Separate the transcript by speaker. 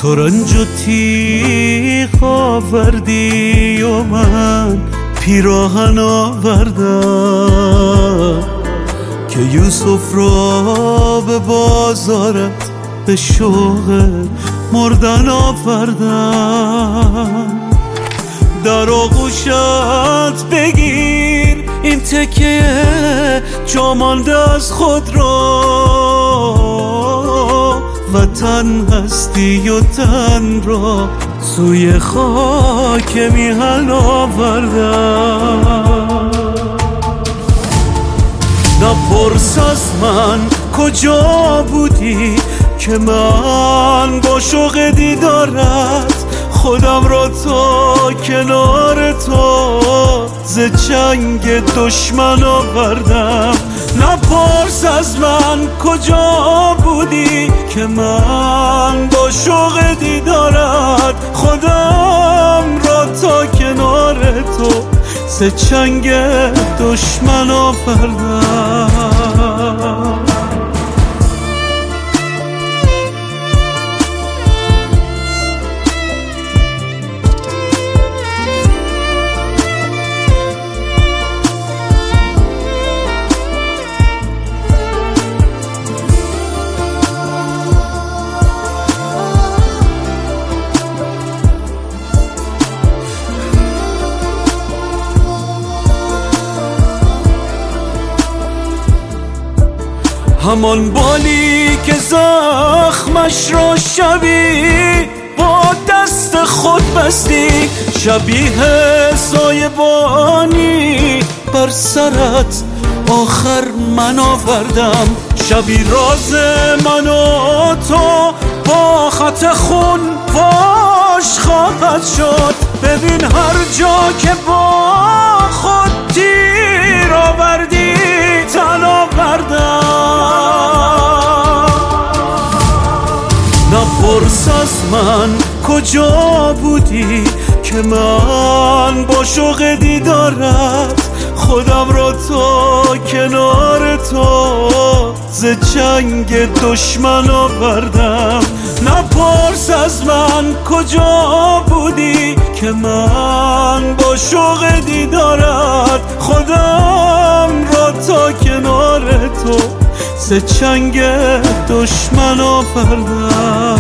Speaker 1: ترنج و تیغ آوردی و من پیراهن آوردم که یوسف را به بازارت به شوق مردن آوردم. در آغوشت بگیر این تکه جا مانده از خود را، وطن هستی و تن را سوی خاک میهن آوردم. نپرس از من کجا بودی که من با شوق دیدارت خودم را تا کنار تو ز چنگ دشمن آوردم. نپرس از من کجا بودی که من با شوق دیدارت خودم را تا کنار تو ز چنگ دشمن آوردم. همان بالی که زخمش را شبی با دست خود بستی، شبیه سایبانی بر سرت آخر من آوردم. شبی راز من و تو با خط خون فاش خواهد شد. ببین هر جا که با خود تیر آوردی تن آوردم. نپرس از من کجا بودی که من با شوق دیدارت خودم را تا کنار تو ز چنگ دشمن آوردم. نپرس از من کجا بودی که من با شوق دیدارت خودم را تا کنار تو ز چنگ دشمن آوردم.